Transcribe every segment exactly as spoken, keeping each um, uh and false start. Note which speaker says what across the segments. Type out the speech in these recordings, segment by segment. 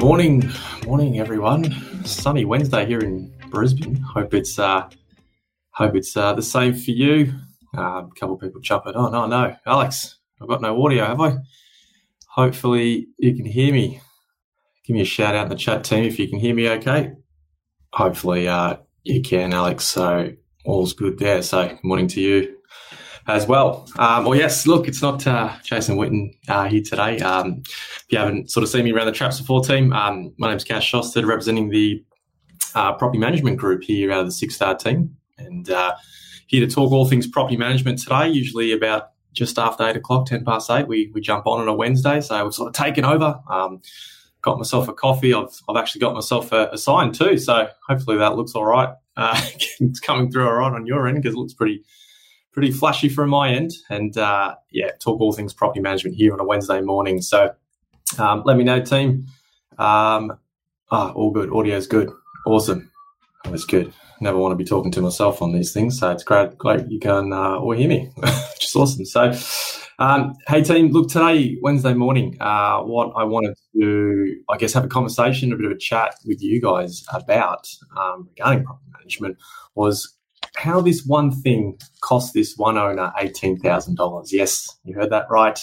Speaker 1: Morning, morning, everyone. Sunny Wednesday here in Brisbane. Hope it's uh, hope it's uh, the same for you. Uh, a couple of people jumping. Oh no, no, Alex, I've got no audio, have I? Hopefully you can hear me. Give me a shout out in the chat team if you can hear me. Okay. Hopefully uh, you can, Alex. So all's good there. So good morning to you as well. Um, well, yes, look, it's not uh, Jason Witten uh, here today. Um, if you haven't sort of seen me around the Traps Before team, um, my name's Cash Shosted, representing the uh, property management group here out of the Six Star team, and uh, here to talk all things property management today. Usually about just after eight o'clock, ten past eight, we we jump on on a Wednesday. So we've sort of taken over. Um, got myself a coffee. I've I've actually got myself a, a sign too. So hopefully that looks all right. Uh, it's coming through all right on your end because it looks pretty. Pretty flashy from my end, and uh, yeah, talk all things property management here on a Wednesday morning. So um, let me know, team. Um, ah, all good. Audio's good. Awesome. That was good. Never want to be talking to myself on these things, so it's great. Great you can uh, all hear me, which is awesome. So, um, hey, team. Look, today, Wednesday morning, uh, what I wanted to, I guess, have a conversation, a bit of a chat with you guys about um, regarding property management was how this one thing cost this one owner eighteen thousand dollars. Yes, you heard that right.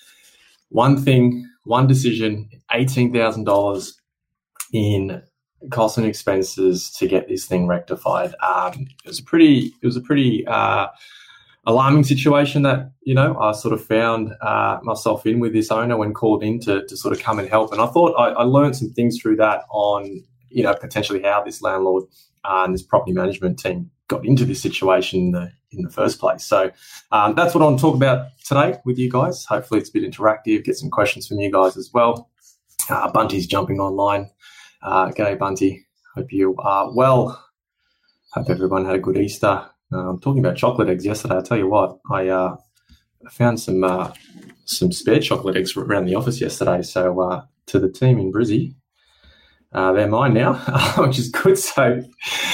Speaker 1: One thing, one decision, eighteen thousand dollars in costs and expenses to get this thing rectified. Um, it was a pretty, it was a pretty uh, alarming situation that, you know, I sort of found uh, myself in with this owner when called in to, to sort of come and help. And I thought I, I learned some things through that on, you know, potentially how this landlord uh, and this property management team got into this situation in the in the first place. So um, that's what I want to talk about today with you guys. Hopefully it's a bit interactive, get some questions from you guys as well. Uh, Bunty's jumping online. Uh, g'day, Bunty. Hope you are well. Hope everyone had a good Easter. Uh, I'm talking about chocolate eggs yesterday. I'll tell you what, I uh, found some uh, some spare chocolate eggs around the office yesterday. So uh, to the team in Brizzy, uh, they're mine now, which is good. So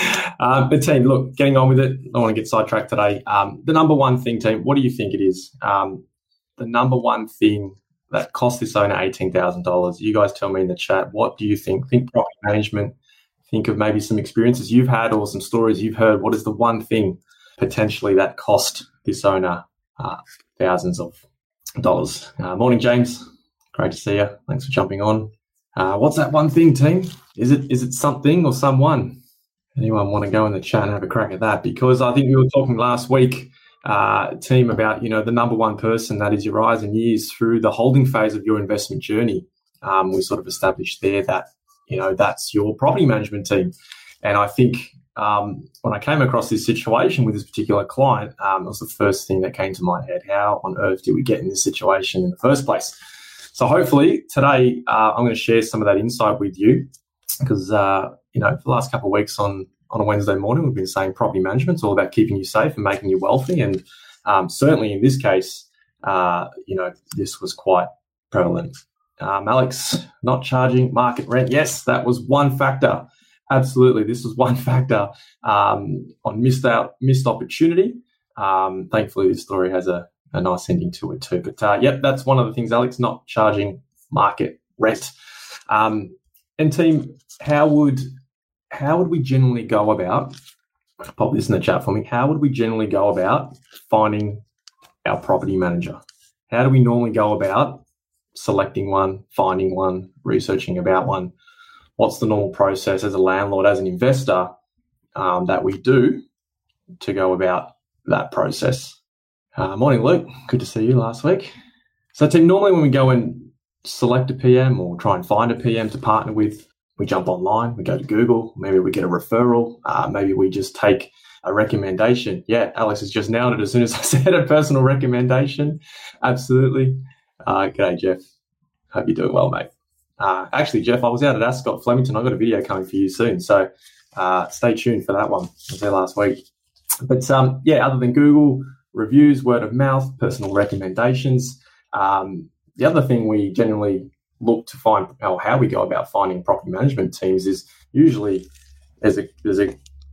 Speaker 1: Um, the team, look, getting on with it. I don't want to get sidetracked today. Um, the number one thing, team, what do you think it is? Um, the number one thing that cost this owner eighteen thousand dollars. You guys tell me in the chat, what do you think? Think property management. Think of maybe some experiences you've had or some stories you've heard. What is the one thing potentially that cost this owner uh, thousands of dollars? Uh, morning, James. Great to see you. Thanks for jumping on. Uh, what's that one thing, team? Is it is it something or someone? Anyone want to go in the chat and have a crack at that? Because I think we were talking last week, uh, team, about, you know, the number one person that is your eyes and ears through the holding phase of your investment journey. Um, we sort of established there that, you know, that's your property management team. And I think um, when I came across this situation with this particular client, um, it was the first thing that came to my head. How on earth did we get in this situation in the first place? So hopefully today uh, I'm going to share some of that insight with you because, uh, you know, for the last couple of weeks on, on a Wednesday morning, we've been saying property management is all about keeping you safe and making you wealthy. And um, certainly in this case, uh, you know, this was quite prevalent. Um, Alex, not charging market rent. Yes, that was one factor. Absolutely. This was one factor um, on missed out, missed opportunity. Um, thankfully, this story has a, a nice ending to it too. But, uh, yep, that's one of the things, Alex, not charging market rent. Um, and team, how would... How would we generally go about, pop this in the chat for me, how would we generally go about finding our property manager? How do we normally go about selecting one, finding one, researching about one? What's the normal process as a landlord, as an investor, um, that we do to go about that process? Uh, morning, Luke. Good to see you last week. So, team, normally when we go and select a P M or try and find a P M to partner with, we jump online, we go to Google, maybe we get a referral, uh, maybe we just take a recommendation. Yeah, Alex has just nailed it as soon as I said a personal recommendation. Absolutely. Uh, g'day, Jeff. Hope you're doing well, mate. Uh, actually, Jeff, I was out at Ascot, Flemington. I've got a video coming for you soon, so uh, stay tuned for that one. I was there last week. But, um, yeah, other than Google, reviews, word of mouth, personal recommendations, um, the other thing we generally look to find, or how we go about finding property management teams, is usually there's a there's a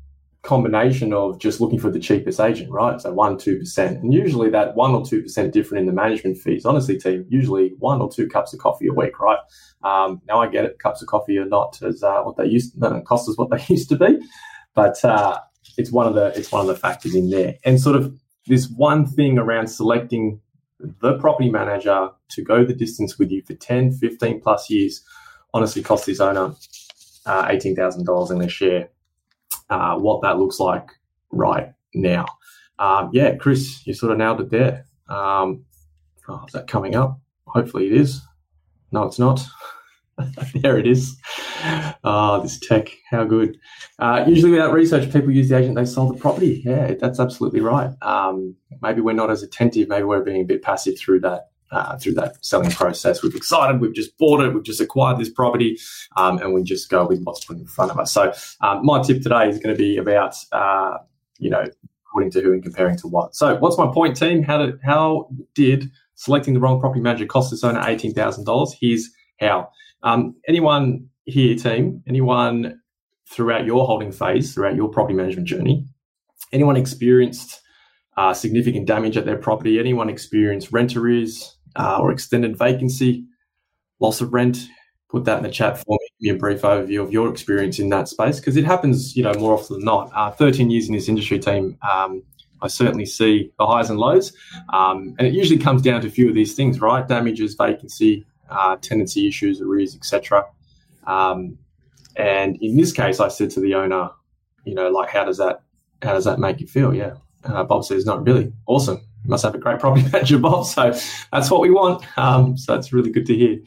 Speaker 1: combination of just looking for the cheapest agent, right? So one, two percent. And usually that one or two percent different in the management fees, honestly, team, usually one or two cups of coffee a week, right? Um, now I get it, cups of coffee are not as uh, what they used to, don't cost us what they used to be, but uh, it's one of the it's one of the factors in there. And sort of this one thing around selecting the property manager to go the distance with you for ten, fifteen plus years, honestly cost this owner uh, eighteen thousand dollars in their share. Uh, what that looks like right now. Um, yeah, Chris, you sort of nailed it there. Um, oh, is that coming up? Hopefully it is. No, it's not. There it is. Oh, this tech, how good. Uh, usually without research, people use the agent they sold the property. Yeah, that's absolutely right. Um, maybe we're not as attentive. Maybe we're being a bit passive through that uh, through that selling process. We're excited. We've just bought it. We've just acquired this property, um, and we just go with what's put in front of us. So um, my tip today is going to be about, uh, you know, according to who and comparing to what. So what's my point, team? How did, how did selecting the wrong property manager cost this owner eighteen thousand dollars? Here's how. Um, anyone here, team, anyone throughout your holding phase, throughout your property management journey, anyone experienced uh, significant damage at their property, anyone experienced rent arrears uh, or extended vacancy, loss of rent, put that in the chat for me. Give me a brief overview of your experience in that space, because it happens, you know, more often than not. Uh, thirteen years in this industry, team, um, I certainly see the highs and lows, um, and it usually comes down to a few of these things, right? Damages, vacancy, uh, tenancy issues, arrears, et cetera. Um, and in this case, I said to the owner, you know, like, how does that, how does that make you feel? Yeah. Uh, Bob says, not really. Awesome. You must have a great property manager, Bob. So that's what we want. Um, so it's really good to hear.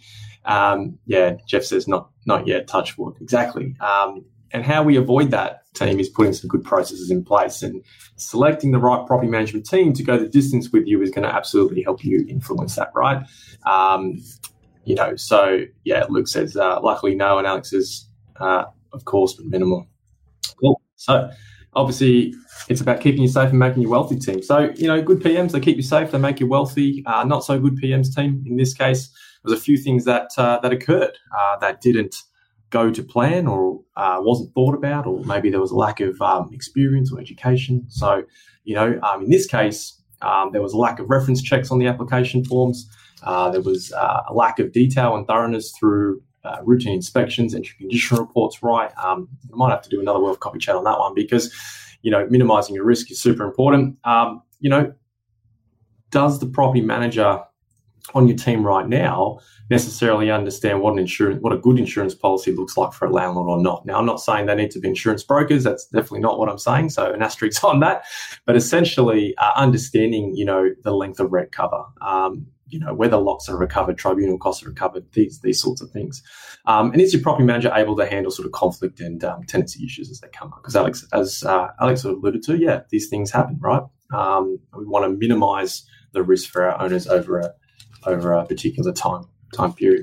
Speaker 1: Um, yeah. Jeff says, not, not yet. Touch wood. Exactly. Um, and how we avoid that, team, is putting some good processes in place, and selecting the right property management team to go the distance with you is going to absolutely help you influence that, right? Um, you know, so yeah, Luke says, uh, luckily no, and Alex says, uh, of course, but minimal. Cool. So obviously it's about keeping you safe and making you wealthy, team. So, you know, good P Ms, they keep you safe, they make you wealthy. Uh, not so good P Ms, team. In this case, there's a few things that uh, that occurred uh, that didn't go to plan, or uh, wasn't thought about, or maybe there was a lack of um, experience or education. So, you know, um, in this case, um, there was a lack of reference checks on the application forms. Uh, there was uh, a lack of detail and thoroughness through uh, routine inspections, entry condition reports, right? Um, I might have to do another World Copy chat on that one, because, you know, minimising your risk is super important. Um, you know, does the property manager on your team right now necessarily understand what an insurance, what a good insurance policy looks like for a landlord or not? Now, I'm not saying they need to be insurance brokers. That's definitely not what I'm saying. So an asterisk on that. But essentially, uh, understanding, you know, the length of rent cover, um, you know, whether locks are recovered, tribunal costs are recovered, these these sorts of things. Um, and is your property manager able to handle sort of conflict and um, tenancy issues as they come up? Because Alex, as uh, Alex sort of alluded to, yeah, these things happen, right? Um, we want to minimise the risk for our owners over a over a particular time time period.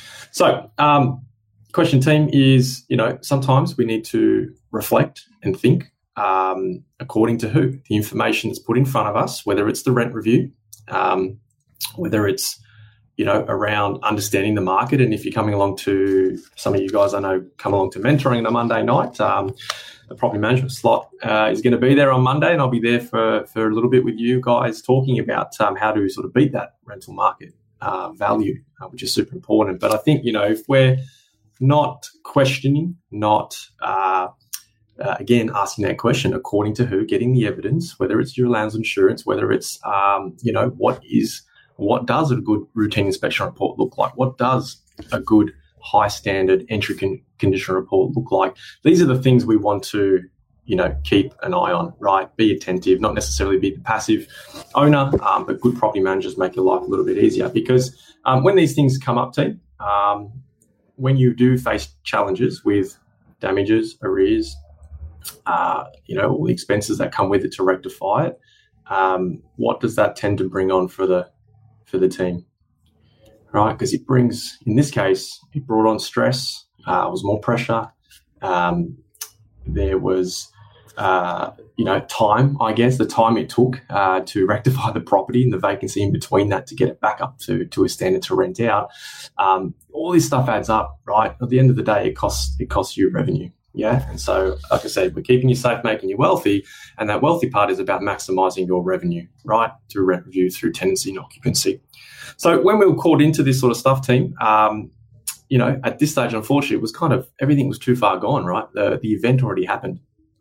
Speaker 1: So, um, question, team, is, you know, sometimes we need to reflect and think um, according to who, the information that's put in front of us, whether it's the rent review, um, whether it's, you know, around understanding the market. And if you're coming along to, some of you guys I know come along to mentoring on a Monday night, um, the property management slot uh, is going to be there on Monday, and I'll be there for, for a little bit with you guys talking about um, how to sort of beat that rental market uh, value, uh, which is super important. But I think, you know, if we're not questioning, not, uh, uh, again, asking that question according to who, getting the evidence, whether it's your landlord's insurance, whether it's, um, you know, what is, what does a good routine inspection report look like? What does a good high standard entry con- condition report look like? These are the things we want to, you know, keep an eye on, right? Be attentive, not necessarily be the passive owner, um, but good property managers make your life a little bit easier, because um, when these things come up, team, um, when you do face challenges with damages, arrears, uh, you know, all the expenses that come with it to rectify it, um, what does that tend to bring on for the for the team? Right, because it brings, in this case, it brought on stress. Uh, it was more pressure. Um, there was, uh, you know, time. I guess the time it took uh, to rectify the property and the vacancy in between that to get it back up to to a standard to rent out. Um, all this stuff adds up, right? At the end of the day, it costs it costs you revenue. Yeah. And so, like I said, we're keeping you safe, making you wealthy. And that wealthy part is about maximizing your revenue, right? Through rent review, through tenancy and occupancy. So when we were called into this sort of stuff, team, um, you know, at this stage, unfortunately, it was kind of, everything was too far gone, right? The, the event already happened.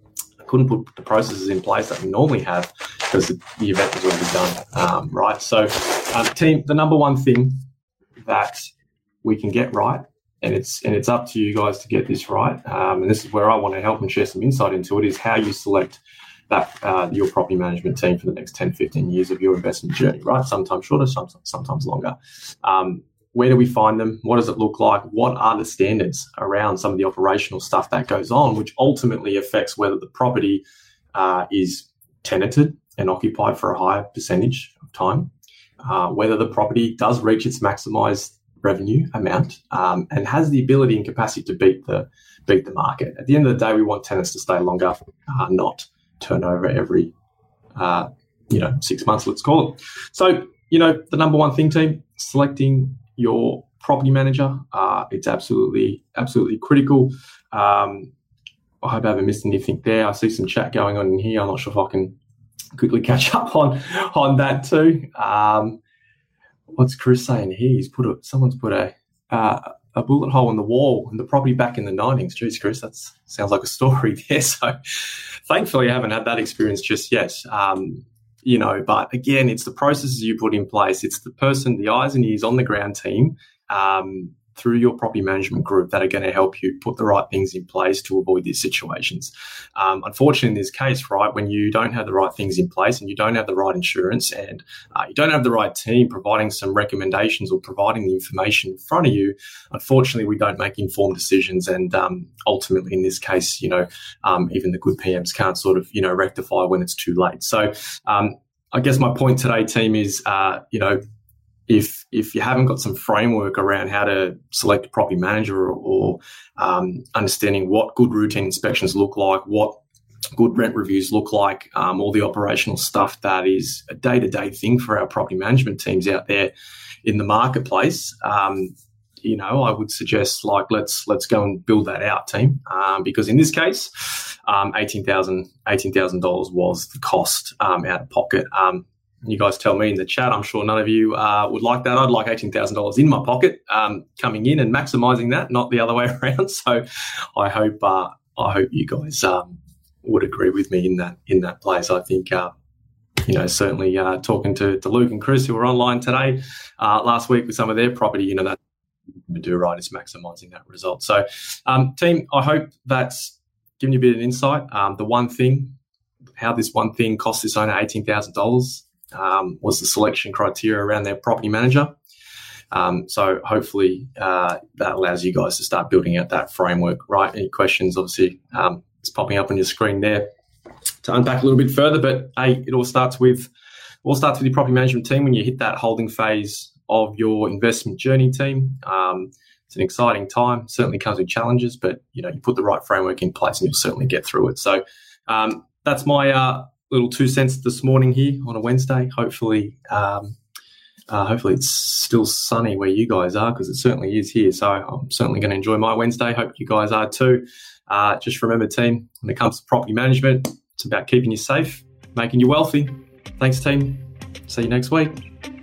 Speaker 1: I couldn't put the processes in place that we normally have because the, the event was already done, um, right? So, um, team, the number one thing that we can get right, and it's and it's up to you guys to get this right, um, and this is where I want to help and share some insight into it, is how you select that uh, your property management team for the next ten, fifteen years of your investment journey, right? Sometimes shorter, sometimes, sometimes longer. Um, where do we find them? What does it look like? What are the standards around some of the operational stuff that goes on, which ultimately affects whether the property uh, is tenanted and occupied for a higher percentage of time, uh, whether the property does reach its maximised revenue amount, um, and has the ability and capacity to beat the beat the market. At the end of the day, we want tenants to stay longer, uh, not turn over every uh, you know six months. Let's call it. So you know the number one thing, team, selecting your property manager. Uh, it's absolutely absolutely critical. Um, I hope I haven't missed anything there. I see some chat going on in here. I'm not sure if I can quickly catch up on on that too. Um, What's Chris saying here? He's put a, someone's put a uh, a bullet hole in the wall in the property back in the nineties. Jeez, Chris, that sounds like a story there. So thankfully I haven't had that experience just yet. Um, you know, but again, it's the processes you put in place. It's the person, the eyes and ears on the ground team um, through your property management group that are going to help you put the right things in place to avoid these situations. Um, unfortunately, in this case, right, when you don't have the right things in place and you don't have the right insurance and uh, you don't have the right team providing some recommendations or providing the information in front of you, unfortunately, we don't make informed decisions. And um, ultimately, in this case, you know, um, even the good P Ms can't sort of, you know, rectify when it's too late. So um, I guess my point today, team, is, uh, you know, If if you haven't got some framework around how to select a property manager or, or um, understanding what good routine inspections look like, what good rent reviews look like, um, all the operational stuff that is a day-to-day thing for our property management teams out there in the marketplace, um, you know, I would suggest like let's let's go and build that out, team, um, because in this case, um, eighteen thousand dollars was the cost um, out of pocket. Um, You guys tell me in the chat. I'm sure none of you uh, would like that. I'd like eighteen thousand dollars in my pocket um, coming in and maximising that, not the other way around. So I hope uh, I hope you guys um, would agree with me in that in that place. I think uh, you know certainly uh, talking to, to Luke and Chris, who were online today uh, last week with some of their property, you know that to do right is maximising that result. So um, team, I hope that's given you a bit of insight. Um, the one thing, how this one thing cost this owner eighteen thousand dollars. Um, was the selection criteria around their property manager. Um, so hopefully uh, that allows you guys to start building out that framework, right? Any questions, obviously, um, it's popping up on your screen there to unpack a little bit further. But hey, it all starts with all starts with your property management team when you hit that holding phase of your investment journey, team. Um, it's an exciting time. Certainly comes with challenges, but you know you put the right framework in place and you'll certainly get through it. So um, that's my uh, little two cents this morning here on a Wednesday. Hopefully, um, uh, hopefully it's still sunny where you guys are, because it certainly is here. So I'm certainly going to enjoy my Wednesday. Hope you guys are too. Uh, just remember, team, when it comes to property management, it's about keeping you safe, making you wealthy. Thanks, team. See you next week.